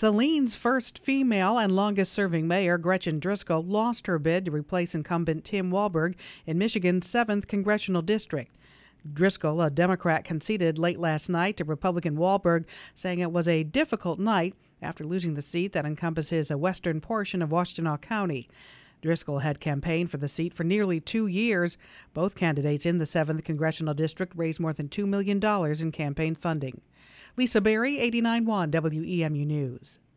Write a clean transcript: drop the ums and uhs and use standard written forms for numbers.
Saline's first female and longest-serving mayor, Gretchen Driscoll, lost her bid to replace incumbent Tim Walberg in Michigan's 7th congressional district. Driscoll, a Democrat, conceded late last night to Republican Walberg, saying it was a difficult night after losing the seat that encompasses a western portion of Washtenaw County. Driscoll had campaigned for the seat for nearly 2 years. Both candidates in the 7th congressional district raised more than $2 million in campaign funding. Lisa Berry, 89.1 WEMU News.